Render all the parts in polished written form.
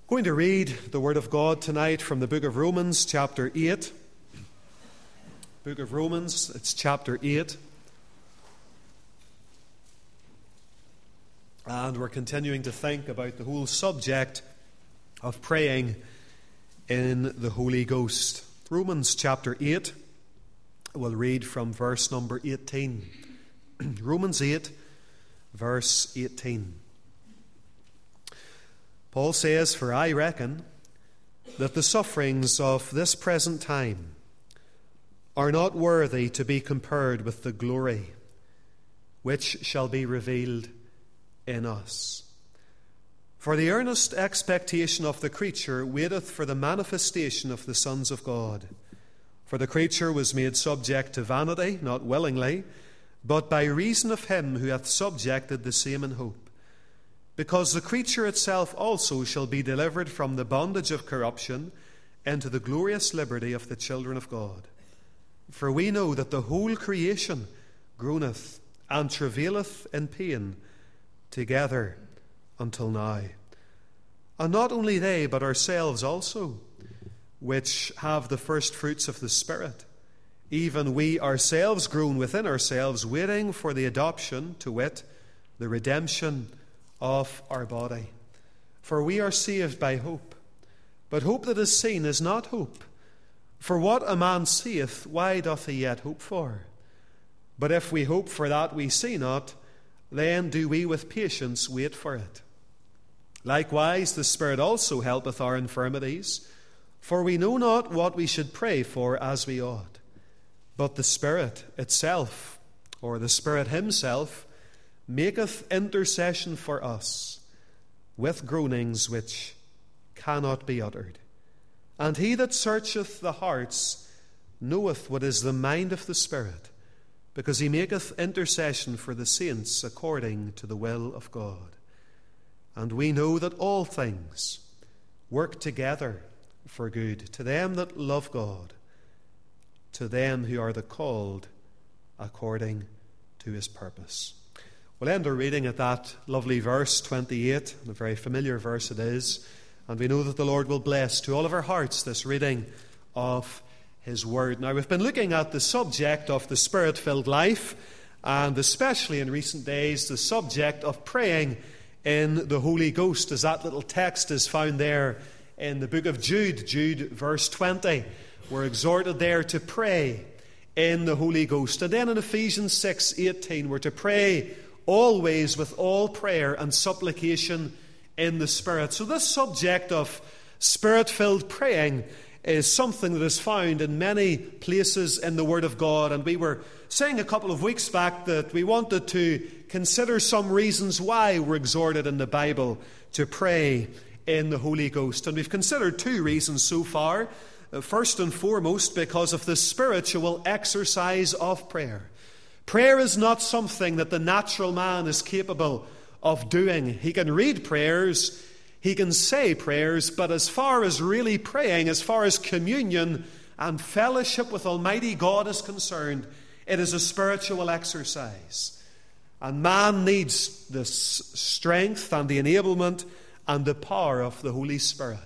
Going to read the Word of God tonight from the book of Romans, chapter 8. Book of Romans, it's chapter 8. And we're continuing to think about the whole subject of praying in the Holy Ghost. Romans chapter 8, we'll read from verse number 18. Romans 8, verse 18. Paul says, "For I reckon that the sufferings of this present time are not worthy to be compared with the glory which shall be revealed in us. For the earnest expectation of the creature waiteth for the manifestation of the sons of God. For the creature was made subject to vanity, not willingly, but by reason of him who hath subjected the same in hope. Because the creature itself also shall be delivered from the bondage of corruption into the glorious liberty of the children of God. For we know that the whole creation groaneth and travaileth in pain together until now. And not only they, but ourselves also, which have the first fruits of the Spirit, even we ourselves groan within ourselves, waiting for the adoption, to wit, the redemption of our body. For we are saved by hope. But hope that is seen is not hope. For what a man seeth, why doth he yet hope for? But if we hope for that we see not, then do we with patience wait for it. Likewise the Spirit also helpeth our infirmities, for we know not what we should pray for as we ought. But the Spirit itself, or the Spirit himself, maketh intercession for us with groanings which cannot be uttered. And he that searcheth the hearts knoweth what is the mind of the Spirit, because he maketh intercession for the saints according to the will of God. And we know that all things work together for good to them that love God, to them who are the called according to his purpose." We'll end our reading at that lovely verse 28, and a very familiar verse it is. And we know that the Lord will bless to all of our hearts this reading of his word. Now, we've been looking at the subject of the Spirit-filled life, and especially in recent days, the subject of praying in the Holy Ghost, as that little text is found there in the book of Jude, verse 20. We're exhorted there to pray in the Holy Ghost. And then in Ephesians 6:18, we're to pray always with all prayer and supplication in the Spirit. So this subject of Spirit-filled praying is something that is found in many places in the Word of God. And we were saying a couple of weeks back that we wanted to consider some reasons why we're exhorted in the Bible to pray in the Holy Ghost. And we've considered two reasons so far. First and foremost, because of the spiritual exercise of prayer. Prayer is not something that the natural man is capable of doing. He can read prayers, he can say prayers, but as far as really praying, as far as communion and fellowship with Almighty God is concerned, it is a spiritual exercise. And man needs the strength and the enablement and the power of the Holy Spirit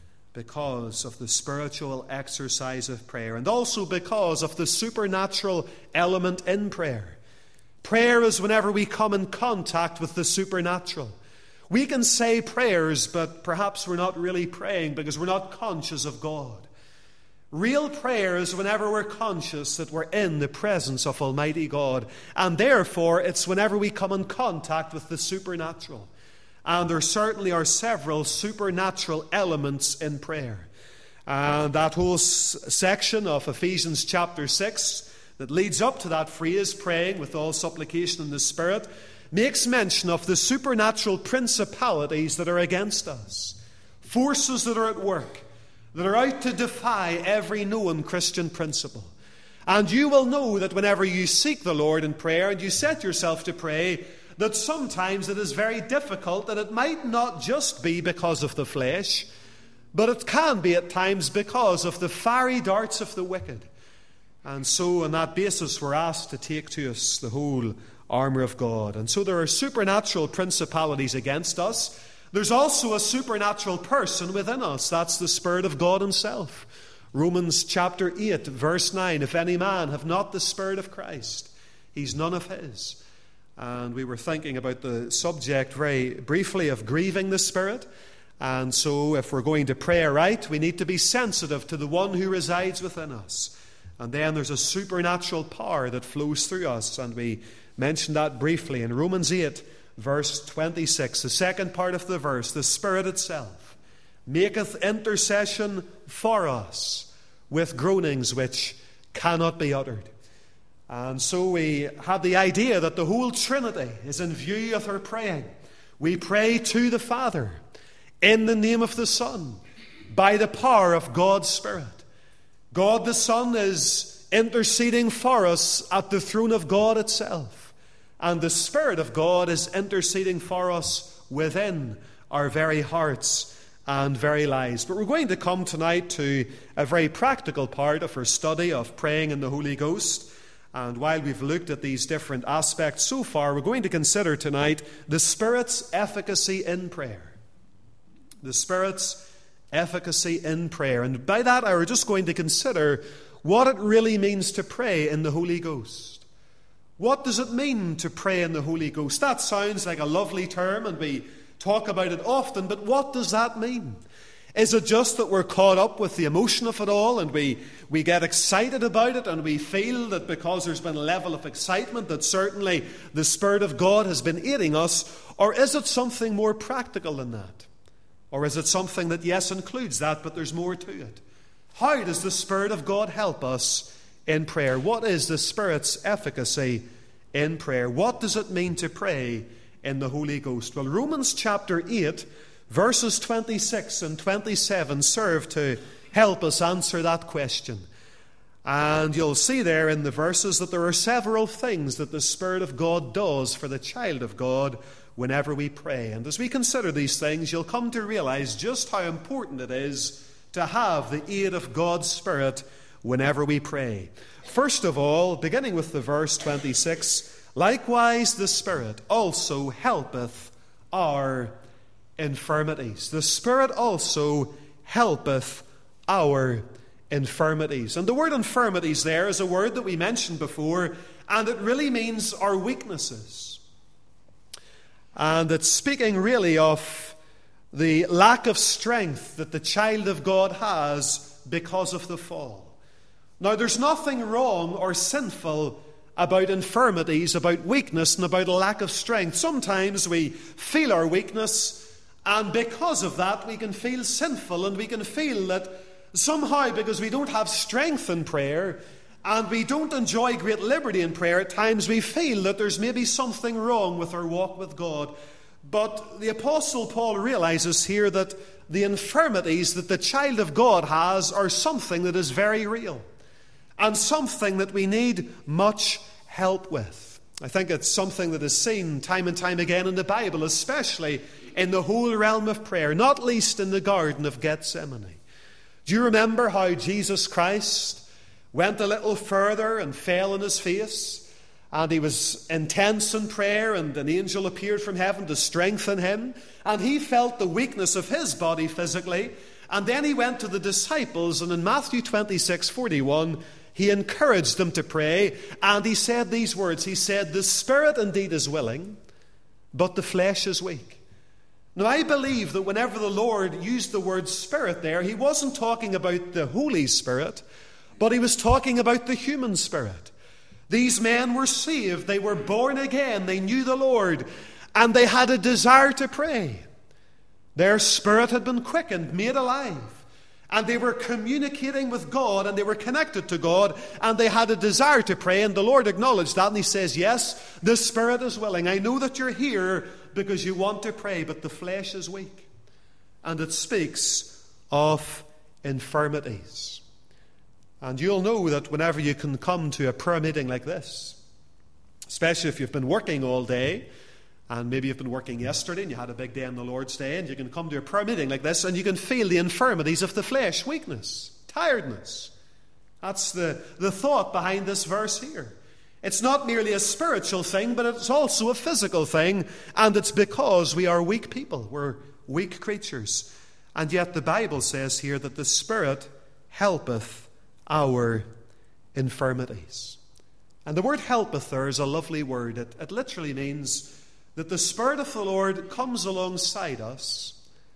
because of the spiritual exercise of prayer, and also because of the supernatural element in prayer. Prayer is whenever we come in contact with the supernatural. We can say prayers, but perhaps we're not really praying because we're not conscious of God. Real prayer is whenever we're conscious that we're in the presence of Almighty God, and therefore it's whenever we come in contact with the supernatural. And there certainly are several supernatural elements in prayer. And that whole section of Ephesians chapter 6 that leads up to that phrase, praying with all supplication in the Spirit, makes mention of the supernatural principalities that are against us. Forces that are at work, that are out to defy every known Christian principle. And you will know that whenever you seek the Lord in prayer and you set yourself to pray, that sometimes it is very difficult, and it might not just be because of the flesh, but it can be at times because of the fiery darts of the wicked. And so on that basis we're asked to take to us the whole armour of God. And so there are supernatural principalities against us, There's also a supernatural person within us. That's the Spirit of God himself. Romans chapter 8, verse 9, if any man have not the Spirit of Christ, he's none of his. And we were thinking about the subject very briefly of grieving the Spirit. And so if we're going to pray aright, we need to be sensitive to the one who resides within us. And then there's a supernatural power that flows through us. And we mentioned that briefly in Romans 8, verse 26. The second part of the verse, the Spirit itself maketh intercession for us with groanings which cannot be uttered. And so we had the idea that the whole Trinity is in view of our praying. We pray to the Father in the name of the Son by the power of God's Spirit. God the Son is interceding for us at the throne of God itself. And the Spirit of God is interceding for us within our very hearts and very lives. But we're going to come tonight to a very practical part of our study of praying in the Holy Ghost. And while we've looked at these different aspects so far, we're going to consider tonight the Spirit's efficacy in prayer. The Spirit's efficacy in prayer. And by that, we're just going to consider what it really means to pray in the Holy Ghost. What does it mean to pray in the Holy Ghost? That sounds like a lovely term, and we talk about it often, but what does that mean? Is it just that we're caught up with the emotion of it all, and we get excited about it, and we feel that because there's been a level of excitement that certainly the Spirit of God has been aiding us? Or is it something more practical than that? Or is it something that, yes, includes that, but there's more to it? How does the Spirit of God help us in prayer? What is the Spirit's efficacy in prayer? What does it mean to pray in the Holy Ghost? Well, Romans chapter 8, verses 26 and 27 serve to help us answer that question. And you'll see there in the verses that there are several things that the Spirit of God does for the child of God whenever we pray. And as we consider these things, you'll come to realize just how important it is to have the aid of God's Spirit whenever we pray. First of all, beginning with the verse 26, likewise the Spirit also helpeth our infirmities. The Spirit also helpeth our infirmities. And the word infirmities there is a word that we mentioned before, and it really means our weaknesses. And it's speaking really of the lack of strength that the child of God has because of the fall. Now, there's nothing wrong or sinful about infirmities, about weakness, and about a lack of strength. Sometimes we feel our weakness, and because of that, we can feel sinful, and we can feel that somehow, because we don't have strength in prayer, and we don't enjoy great liberty in prayer, at times we feel that there's maybe something wrong with our walk with God. But the Apostle Paul realizes here that the infirmities that the child of God has are something that is very real, and something that we need much help with. I think it's something that is seen time and time again in the Bible, especially in the whole realm of prayer, not least in the Garden of Gethsemane. Do you remember how Jesus Christ went a little further and fell on his face? And he was intense in prayer, and an angel appeared from heaven to strengthen him. And he felt the weakness of his body physically. And then he went to the disciples, and in Matthew 26:41, he encouraged them to pray. And he said these words. He said, the spirit indeed is willing, but the flesh is weak. Now, I believe that whenever the Lord used the word Spirit there, he wasn't talking about the Holy Spirit, but he was talking about the human spirit. These men were saved. They were born again. They knew the Lord, and they had a desire to pray. Their spirit had been quickened, made alive, and they were communicating with God, and they were connected to God, and they had a desire to pray, and the Lord acknowledged that, and he says, yes, the spirit is willing. I know that you're here because you want to pray, but the flesh is weak. And it speaks of infirmities. And you'll know that whenever you can come to a prayer meeting like this, especially if you've been working all day, and maybe you've been working yesterday and you had a big day on the Lord's Day, and you can come to a prayer meeting like this and you can feel the infirmities of the flesh, weakness, tiredness. That's the thought behind this verse here. It's not merely a spiritual thing, but it's also a physical thing, and it's because we are weak people. We're weak creatures. And yet the Bible says here that the Spirit helpeth our infirmities. And the word helpeth there is a lovely word. It literally means that the Spirit of the Lord comes alongside us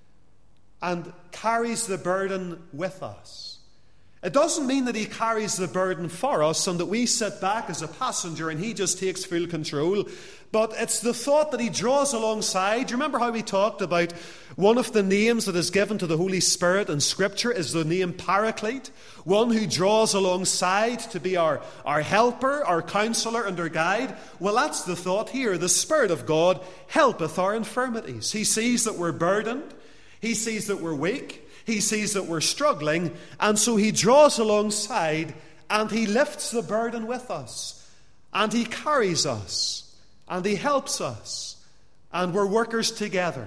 and carries the burden with us. It doesn't mean that he carries the burden for us and that we sit back as a passenger and he just takes full control. But it's the thought that he draws alongside. Do you remember how we talked about one of the names that is given to the Holy Spirit in Scripture is the name Paraclete? One who draws alongside to be our helper, our counselor and our guide. Well, that's the thought here. The Spirit of God helpeth our infirmities. He sees that we're burdened. He sees that we're weak. He sees that we're struggling, and so he draws alongside and he lifts the burden with us, and he carries us, and he helps us, and we're workers together.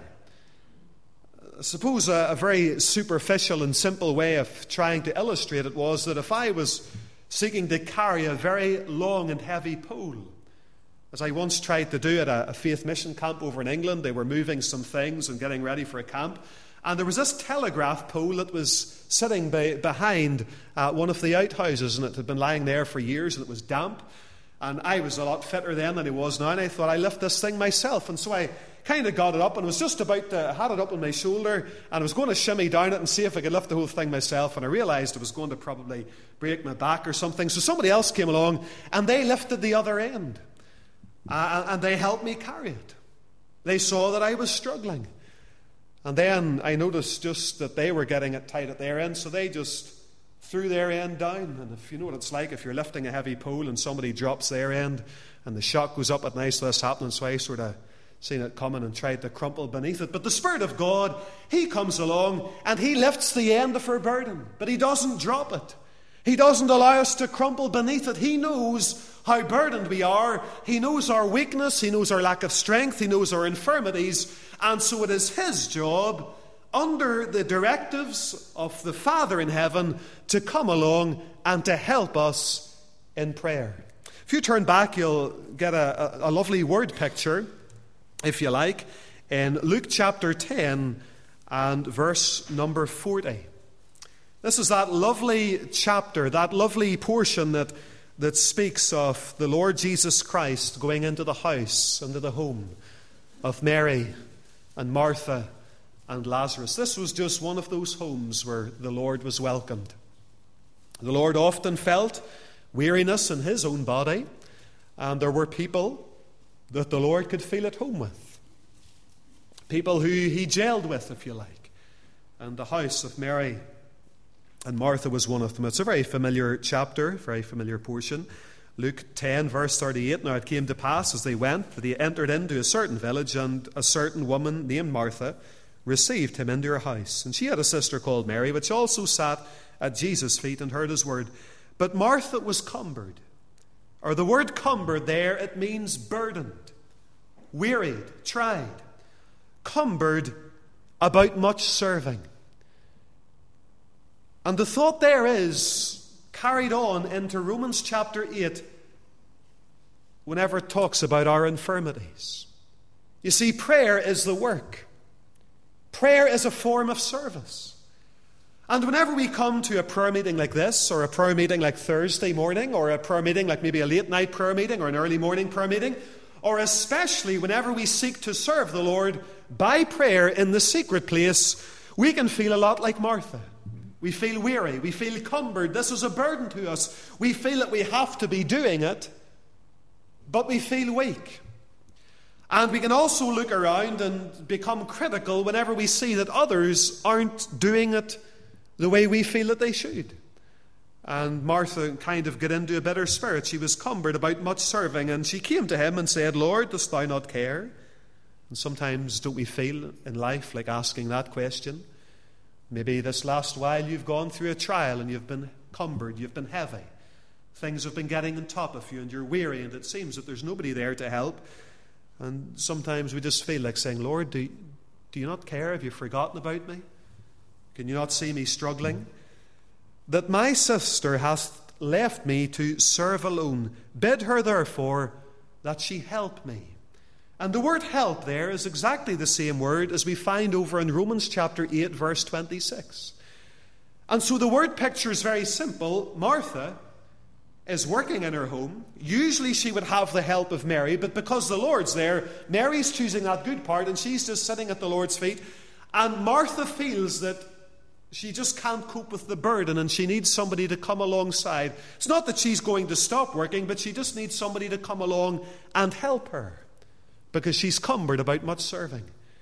I suppose a very superficial and simple way of trying to illustrate it was that if I was seeking to carry a very long and heavy pole, as I once tried to do at a faith mission camp over in England, they were moving some things and getting ready for a camp. And there was this telegraph pole that was sitting behind one of the outhouses, and it had been lying there for years, and it was damp. And I was a lot fitter then than I was now, and I thought, I lift this thing myself. And so I kind of got it up, and was just about to, had it up on my shoulder, and I was going to shimmy down it and see if I could lift the whole thing myself. And I realized I was going to probably break my back or something. So somebody else came along, and they lifted the other end. And they helped me carry it. They saw that I was struggling. And then I noticed just that they were getting it tight at their end, so they just threw their end down. And if you know what it's like, if you're lifting a heavy pole and somebody drops their end and the shock goes up at night, so this happening, so I sort of seen it coming and tried to crumple beneath it. But the Spirit of God, he comes along and he lifts the end of our burden, but he doesn't drop it. He doesn't allow us to crumple beneath it. He knows how burdened we are. He knows our weakness. He knows our lack of strength. He knows our infirmities. And so it is his job, under the directives of the Father in heaven, to come along and to help us in prayer. If you turn back, you'll get a lovely word picture, if you like, in Luke chapter 10 and verse number 40. This is that lovely chapter, that lovely portion that speaks of the Lord Jesus Christ going into the house, into the home of Mary and Martha and Lazarus. This was just one of those homes where the Lord was welcomed. The Lord often felt weariness in his own body, and there were people that the Lord could feel at home with. People who he jailed with, if you like. And the house of Mary and Martha was one of them. It's a very familiar chapter, very familiar portion. Luke 10, verse 38, Now it came to pass as they went, that he entered into a certain village, and a certain woman named Martha received him into her house. And she had a sister called Mary, which also sat at Jesus' feet and heard his word. But Martha was cumbered. Or the word cumbered there, it means burdened, wearied, tried, cumbered about much serving. And the thought there is carried on into Romans chapter 8 whenever it talks about our infirmities. You see, prayer is the work. Prayer is a form of service. And whenever we come to a prayer meeting like this, or a prayer meeting like Thursday morning, or a prayer meeting like maybe a late night prayer meeting, or an early morning prayer meeting, or especially whenever we seek to serve the Lord by prayer in the secret place, we can feel a lot like Martha. We feel weary. We feel cumbered. This is a burden to us. We feel that we have to be doing it, but we feel weak. And we can also look around and become critical whenever we see that others aren't doing it the way we feel that they should. And Martha kind of got into a bitter spirit. She was cumbered about much serving, and she came to him and said, Lord, dost thou not care? And sometimes don't we feel in life like asking that question? Maybe this last while you've gone through a trial and you've been cumbered, you've been heavy. Things have been getting on top of you and you're weary, and it seems that there's nobody there to help. And sometimes we just feel like saying, Lord, do you not care? Have you forgotten about me? Can you not see me struggling? That my sister hath left me to serve alone. Bid her therefore that she help me. And the word help there is exactly the same word as we find over in Romans chapter 8, verse 26. And so the word picture is very simple. Martha is working in her home. Usually she would have the help of Mary, but because the Lord's there, Mary's choosing that good part, and she's just sitting at the Lord's feet. And Martha feels that she just can't cope with the burden, and she needs somebody to come alongside. It's not that she's going to stop working, but she just needs somebody to come along and help her, because she's cumbered about much serving.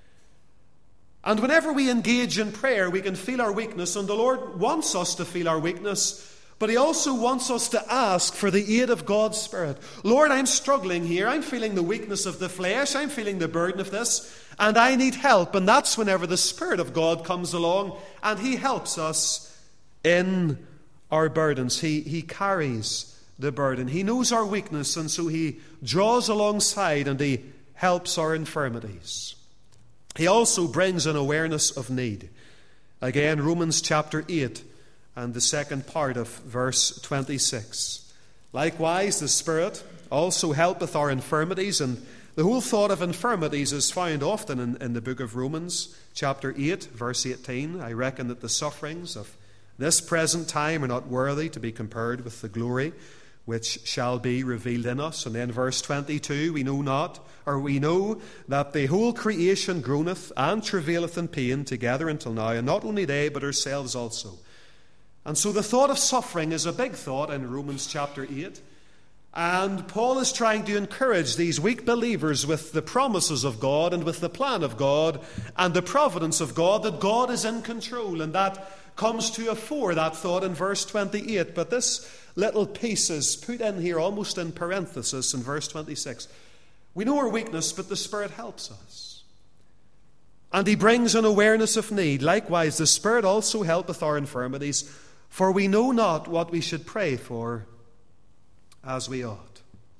And whenever we engage in prayer, we can feel our weakness, and the Lord wants us to feel our weakness, but He also wants us to ask for the aid of God's Spirit. Lord, I'm struggling here. I'm feeling the weakness of the flesh. I'm feeling the burden of this, and I need help. And that's whenever the Spirit of God comes along, and He helps us in our burdens. He carries the burden. He knows our weakness, and so He draws alongside and He helps our infirmities. He also brings an awareness of need. Again, Romans chapter 8 and the second part of verse 26. Likewise, the Spirit also helpeth our infirmities, and the whole thought of infirmities is found often in the book of Romans chapter 8, verse 18. I reckon that the sufferings of this present time are not worthy to be compared with the glory which shall be revealed in us. And then verse 22, we know that the whole creation groaneth and travaileth in pain together until now, and not only they, but ourselves also. And so the thought of suffering is a big thought in Romans chapter 8. And Paul is trying to encourage these weak believers with the promises of God and with the plan of God and the providence of God, that God is in control. And that comes to a fore, that thought, in verse 28. But this little piece is put in here almost in parenthesis in verse 26. We know our weakness, but the Spirit helps us. And He brings an awareness of need. Likewise, the Spirit also helpeth our infirmities, for we know not what we should pray for as we ought.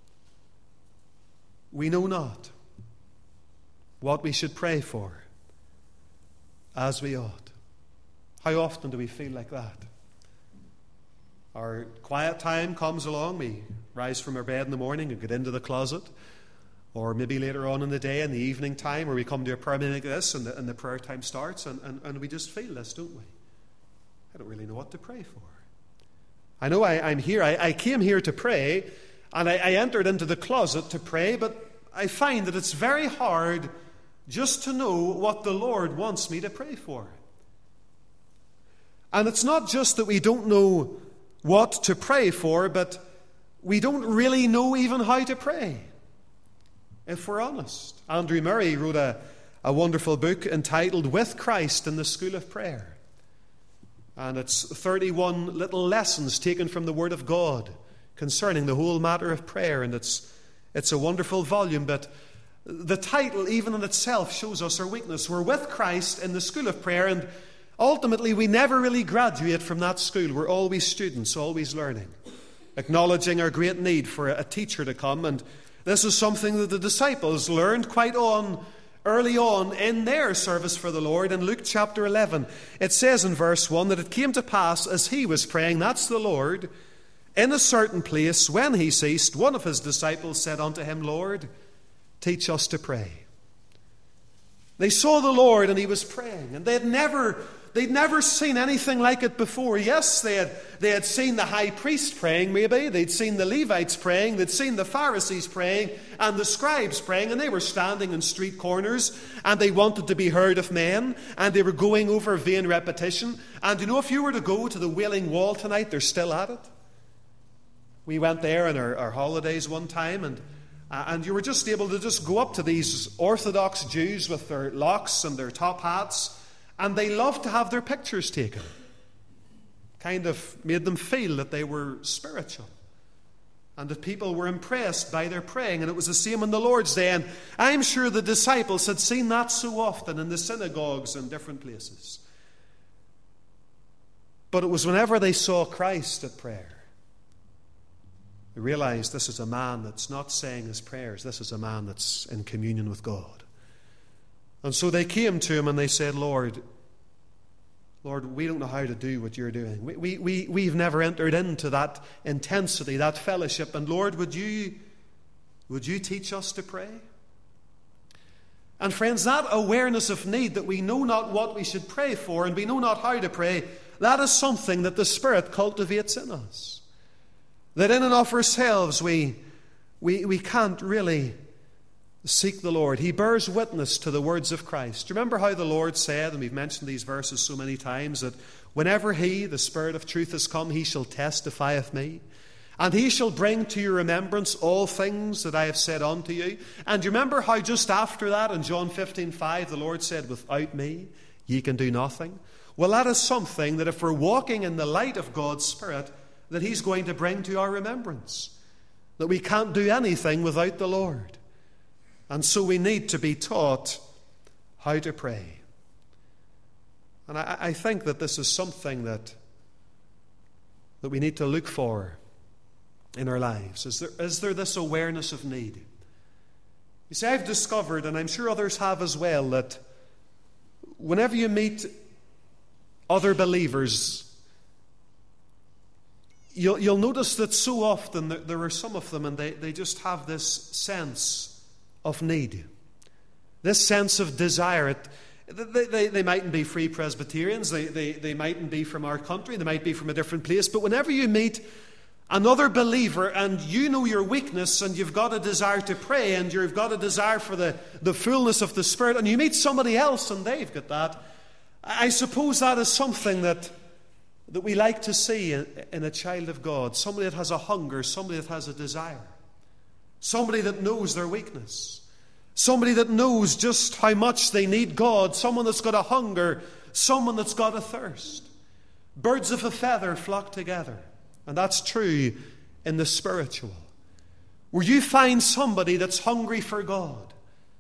We know not what we should pray for as we ought. How often do we feel like that? Our quiet time comes along, we rise from our bed in the morning and get into the closet, or maybe later on in the day, in the evening time, where we come to a prayer meeting like this and the prayer time starts, and we just feel this, don't we? I don't really know what to pray for. I know I'm here. I came here to pray, and I entered into the closet to pray, but I find that it's very hard just to know what the Lord wants me to pray for. And it's not just that we don't know what to pray for, but we don't really know even how to pray, if we're honest. Andrew Murray wrote a wonderful book entitled With Christ in the School of Prayer. And it's 31 little lessons taken from the Word of God concerning the whole matter of prayer. And it's a wonderful volume, but the title even in itself shows us our weakness. We're with Christ in the school of prayer, and ultimately we never really graduate from that school. We're always students, always learning, acknowledging our great need for a teacher to come. And this is something that the disciples learned quite early on in their service for the Lord. In Luke chapter 11, it says in verse 1 that it came to pass as he was praying, that's the Lord, in a certain place, when he ceased, one of his disciples said unto him, Lord, teach us to pray. They saw the Lord and he was praying, and they'd never seen anything like it before. Yes, they had seen the high priest praying, maybe. They'd seen the Levites praying. They'd seen the Pharisees praying and the scribes praying, and they were standing in street corners, and they wanted to be heard of men, and they were going over vain repetition. And you know, if you were to go to the Wailing Wall tonight, they're still at it. We went there on our holidays one time, and you were just able to just go up to these Orthodox Jews with their locks and their top hats, and they loved to have their pictures taken. Kind of made them feel that they were spiritual, and that people were impressed by their praying. And it was the same on the Lord's Day. And I'm sure the disciples had seen that so often in the synagogues and different places. But it was whenever they saw Christ at prayer, they realized this is a man that's not saying his prayers. This is a man that's in communion with God. And so they came to him and they said, Lord, we don't know how to do what you're doing. We've never entered into that intensity, that fellowship. And Lord, would you teach us to pray? And friends, that awareness of need, that we know not what we should pray for and we know not how to pray, that is something that the Spirit cultivates in us. That in and of ourselves we can't really seek the Lord. He bears witness to the words of Christ. Do you remember how the Lord said, and we've mentioned these verses so many times, that whenever He, the Spirit of truth, is come, He shall testify of me. And He shall bring to your remembrance all things that I have said unto you. And you remember how just after that in John 15:5 the Lord said, without me ye can do nothing. Well, that is something that if we're walking in the light of God's Spirit, that He's going to bring to our remembrance. That we can't do anything without the Lord. And so we need to be taught how to pray. And I think that this is something that we need to look for in our lives. Is there this awareness of need? You see, I've discovered, and I'm sure others have as well, that whenever you meet other believers, you'll notice that so often there are some of them, and they just have this sense of need, this sense of desire. They mightn't be Free Presbyterians, they mightn't be from our country, they might be from a different place, but whenever you meet another believer and you know your weakness and you've got a desire to pray and you've got a desire for the fullness of the Spirit, and you meet somebody else and they've got that, I suppose that is something that we like to see in a child of God. Somebody that has a hunger, somebody that has a desire, somebody that knows their weakness, somebody that knows just how much they need God, someone that's got a hunger, someone that's got a thirst. Birds of a feather flock together. And that's true in the spiritual. Where you find somebody that's hungry for God,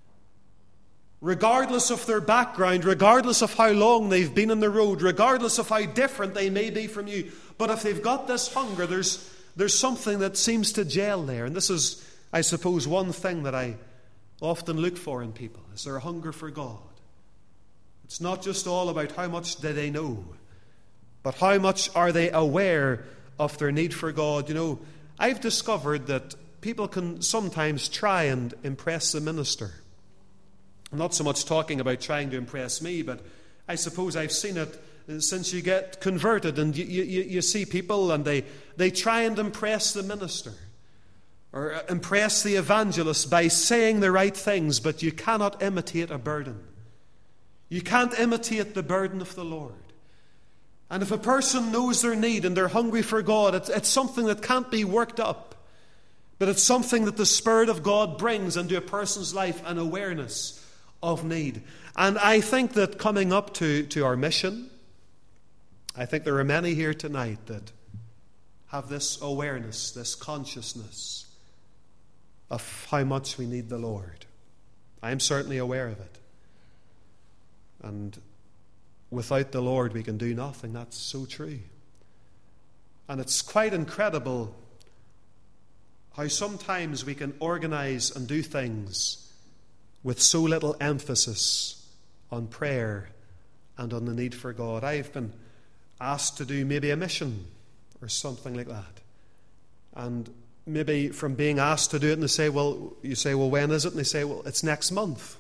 regardless of their background, regardless of how long they've been on the road, regardless of how different they may be from you, but if they've got this hunger, there's something that seems to gel there. And this is, I suppose, one thing that I often look for in people, is their hunger for God. It's not just all about how much do they know, but how much are they aware of their need for God. You know, I've discovered that people can sometimes try and impress the minister. I'm not so much talking about trying to impress me, but I suppose I've seen it since you get converted and you see people and they try and impress the minister or impress the evangelist by saying the right things, but you cannot imitate a burden. You can't imitate the burden of the Lord. And if a person knows their need and they're hungry for God, it's something that can't be worked up. But it's something that the Spirit of God brings into a person's life, an awareness of need. And I think that coming up to our mission, I think there are many here tonight that have this awareness, this consciousness of how much we need the Lord. I'm certainly aware of it. And without the Lord, we can do nothing. That's so true. And it's quite incredible how sometimes we can organize and do things with so little emphasis on prayer and on the need for God. I've been asked to do maybe a mission or something like that. And maybe from being asked to do it, and you say, well, when is it? And they say, well, it's next month.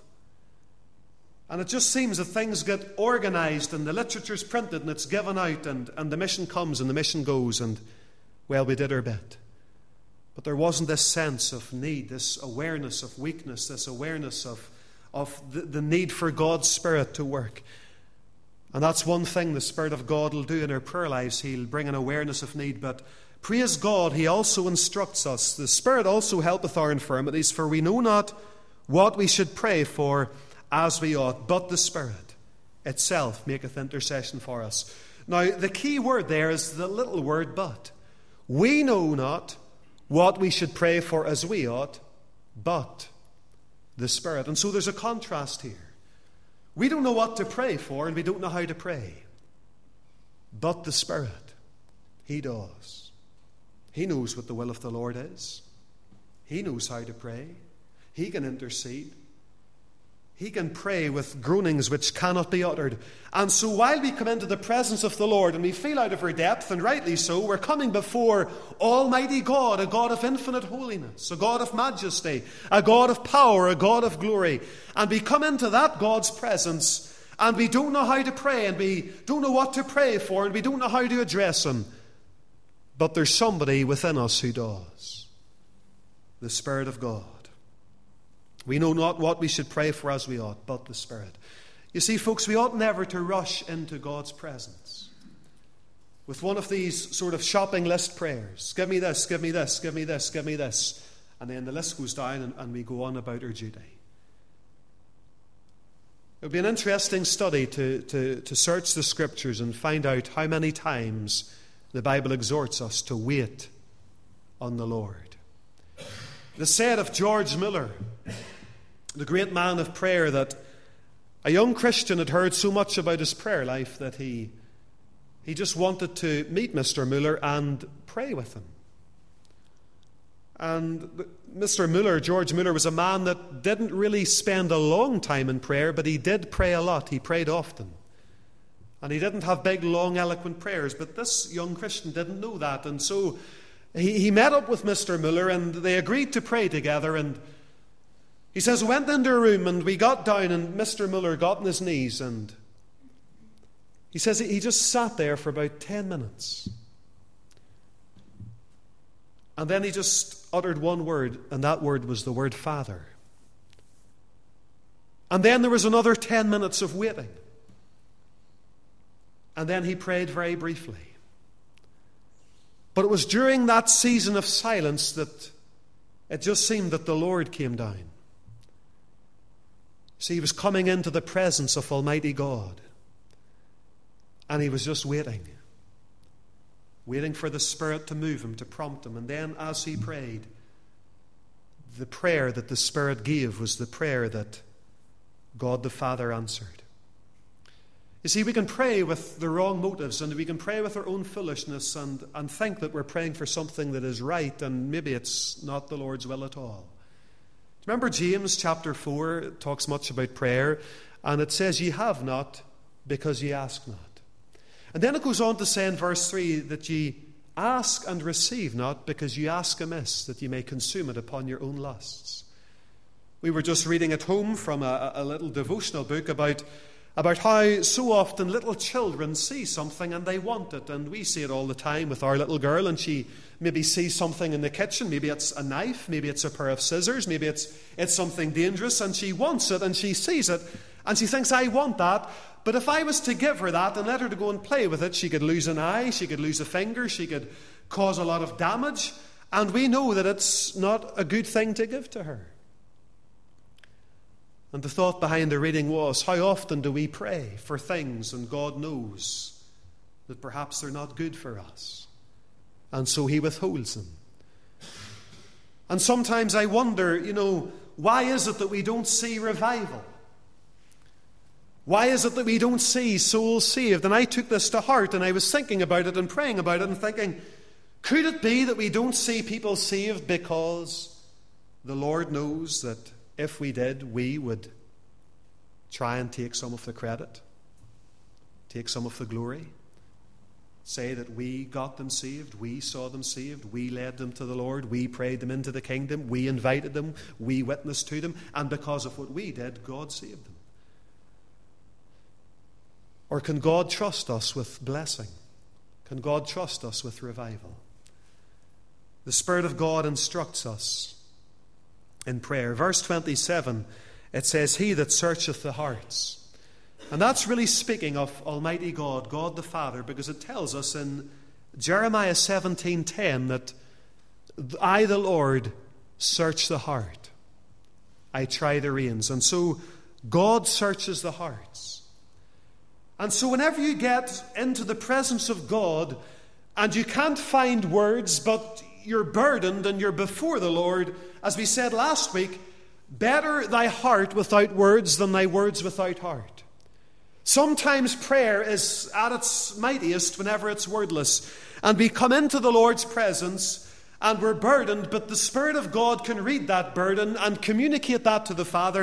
And it just seems that things get organized and the literature's printed and it's given out and the mission comes and the mission goes and, well, we did our bit. But there wasn't this sense of need, this awareness of weakness, this awareness of the need for God's Spirit to work. And that's one thing the Spirit of God will do in our prayer lives. He'll bring an awareness of need. But praise God, He also instructs us. The Spirit also helpeth our infirmities, for we know not what we should pray for as we ought, but the Spirit itself maketh intercession for us. Now, the key word there is the little word but. We know not what we should pray for as we ought, but the Spirit. And so there's a contrast here. We don't know what to pray for, and we don't know how to pray. But the Spirit, He does. He knows what the will of the Lord is. He knows how to pray. He can intercede. He can pray with groanings which cannot be uttered. And so while we come into the presence of the Lord and we feel out of our depth, and rightly so, we're coming before Almighty God, a God of infinite holiness, a God of majesty, a God of power, a God of glory. And we come into that God's presence and we don't know how to pray, and we don't know what to pray for, and we don't know how to address Him. But there's somebody within us who does. The Spirit of God. We know not what we should pray for as we ought, but the Spirit. You see, folks, we ought never to rush into God's presence with one of these sort of shopping list prayers. Give me this, give me this, give me this, give me this. And then the list goes down and we go on about our duty. It would be an interesting study to search the Scriptures and find out how many times the Bible exhorts us to wait on the Lord. It is said of George Muller, the great man of prayer, that a young Christian had heard so much about his prayer life that he just wanted to meet Mr. Muller and pray with him. And Mr. Muller, George Muller, was a man that didn't really spend a long time in prayer, but he did pray a lot. He prayed often. And he didn't have big, long, eloquent prayers, but this young Christian didn't know that. And so he met up with Mr. Muller and they agreed to pray together. And he says, we went into a room and we got down and Mr. Muller got on his knees, and he says he just sat there for about 10 minutes. And then he just uttered one word, and that word was the word Father. And then there was another 10 minutes of waiting. And then he prayed very briefly. But it was during that season of silence that it just seemed that the Lord came down. See, he was coming into the presence of Almighty God. And he was just waiting for the Spirit to move him, to prompt him. And then as he prayed, the prayer that the Spirit gave was the prayer that God the Father answered. You see, we can pray with the wrong motives, and we can pray with our own foolishness and think that we're praying for something that is right, and maybe it's not the Lord's will at all. Remember James chapter 4 talks much about prayer, and it says, ye have not because ye ask not. And then it goes on to say in verse 3 that ye ask and receive not because ye ask amiss, that ye may consume it upon your own lusts. We were just reading at home from a little devotional book about how so often little children see something and they want it. And we see it all the time with our little girl, and she maybe sees something in the kitchen. Maybe it's a knife, maybe it's a pair of scissors, maybe it's something dangerous, and she wants it and she sees it and she thinks, I want that. But if I was to give her that and let her to go and play with it, she could lose an eye, she could lose a finger, she could cause a lot of damage. And we know that it's not a good thing to give to her. And the thought behind the reading was, how often do we pray for things and God knows that perhaps they're not good for us, and so He withholds them. And sometimes I wonder, why is it that we don't see revival? Why is it that we don't see souls saved? And I took this to heart, and I was thinking about it and praying about it and thinking, could it be that we don't see people saved because the Lord knows that if we did, we would try and take some of the credit, take some of the glory, say that we got them saved, we saw them saved, we led them to the Lord, we prayed them into the kingdom, we invited them, we witnessed to them, and because of what we did, God saved them. Or can God trust us with blessing? Can God trust us with revival? The Spirit of God instructs us in prayer. Verse 27, it says, He that searcheth the hearts. And that's really speaking of Almighty God, God the Father, because it tells us in Jeremiah 17:10 that I, the Lord, search the heart. I try the reins. And so God searches the hearts. And so whenever you get into the presence of God and you can't find words, but you're burdened and you're before the Lord, as we said last week, better thy heart without words than thy words without heart. Sometimes prayer is at its mightiest whenever it's wordless. And we come into the Lord's presence and we're burdened, but the Spirit of God can read that burden and communicate that to the Father.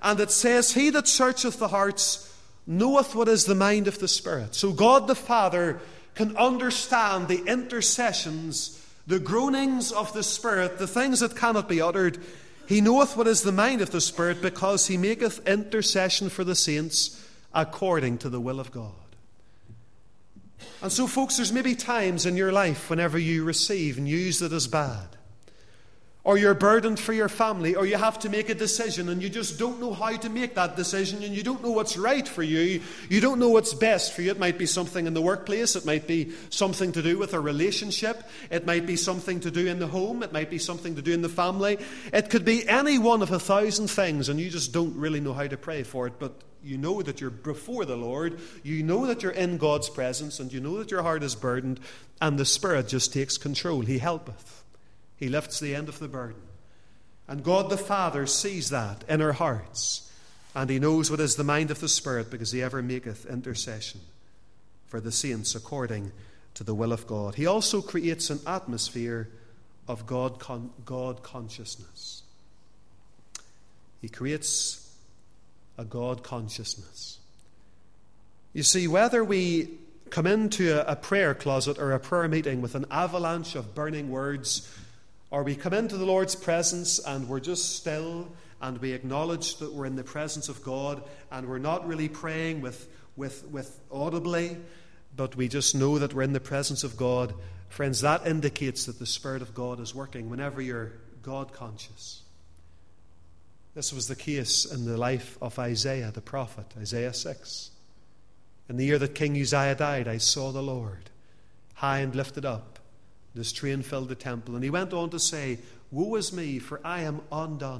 And it says, he that searcheth the hearts knoweth what is the mind of the Spirit. So God the Father can understand the intercessions, the groanings of the Spirit, the things that cannot be uttered. He knoweth what is the mind of the Spirit, because he maketh intercession for the saints according to the will of God. And so, folks, there's maybe times in your life whenever you receive news that is bad, or you're burdened for your family, or you have to make a decision and you just don't know how to make that decision, and you don't know what's right for you. You don't know what's best for you. It might be something in the workplace. It might be something to do with a relationship. It might be something to do in the home. It might be something to do in the family. It could be any one of 1,000 things, and you just don't really know how to pray for it. But you know that you're before the Lord. You know that you're in God's presence, and you know that your heart is burdened, and the Spirit just takes control. He helpeth. He lifts the end of the burden. And God the Father sees that in our hearts. And he knows what is the mind of the Spirit, because he ever maketh intercession for the saints according to the will of God. He also creates an atmosphere of God consciousness. He creates a God consciousness. You see, whether we come into a prayer closet or a prayer meeting with an avalanche of burning words, or we come into the Lord's presence and we're just still and we acknowledge that we're in the presence of God, and we're not really praying with audibly, but we just know that we're in the presence of God, friends, that indicates that the Spirit of God is working whenever you're God conscious. This was the case in the life of Isaiah the prophet, Isaiah 6. In the year that King Uzziah died, I saw the Lord high and lifted up. His train filled the temple. And he went on to say, woe is me, for I am undone.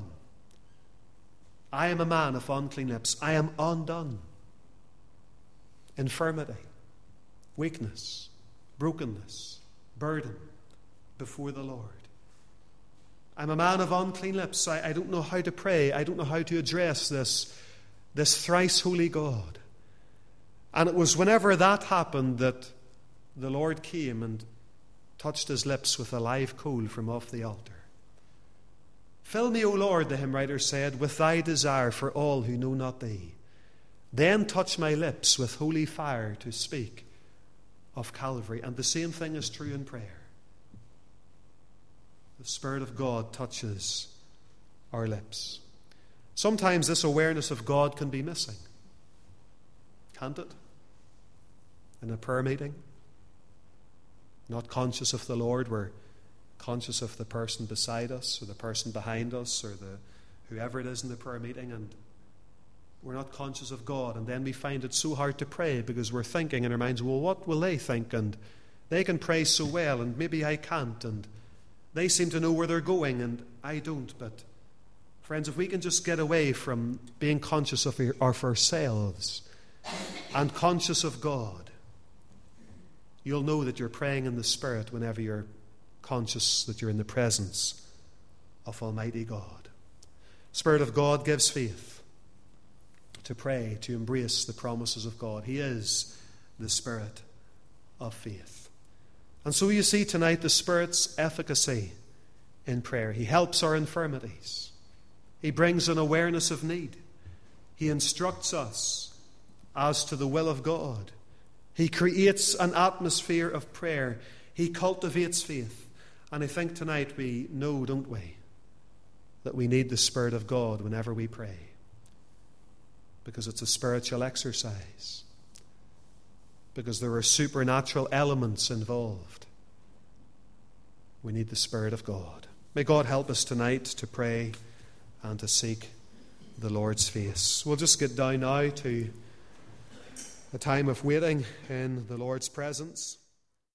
I am a man of unclean lips. I am undone. Infirmity, weakness, brokenness, burden before the Lord. I'm a man of unclean lips. I don't know how to pray. I don't know how to address this thrice holy God. And it was whenever that happened that the Lord came and touched his lips with a live coal from off the altar. Fill me, O Lord, the hymn writer said, with thy desire for all who know not thee. Then touch my lips with holy fire to speak of Calvary. And the same thing is true in prayer. The Spirit of God touches our lips. Sometimes this awareness of God can be missing. Can't it? In a prayer meeting, not conscious of the Lord, we're conscious of the person beside us or the person behind us or whoever it is in the prayer meeting, and we're not conscious of God. And then we find it so hard to pray because we're thinking in our minds, well, what will they think? And they can pray so well, and maybe I can't, and they seem to know where they're going and I don't. But friends, if we can just get away from being conscious of ourselves and conscious of God, you'll know that you're praying in the Spirit whenever you're conscious that you're in the presence of Almighty God. Spirit of God gives faith to pray, to embrace the promises of God. He is the Spirit of faith. And so you see tonight the Spirit's efficacy in prayer. He helps our infirmities. He brings an awareness of need. He instructs us as to the will of God. He creates an atmosphere of prayer. He cultivates faith. And I think tonight we know, don't we, that we need the Spirit of God whenever we pray, because it's a spiritual exercise, because there are supernatural elements involved. We need the Spirit of God. May God help us tonight to pray and to seek the Lord's face. We'll just get down now to a time of waiting in the Lord's presence.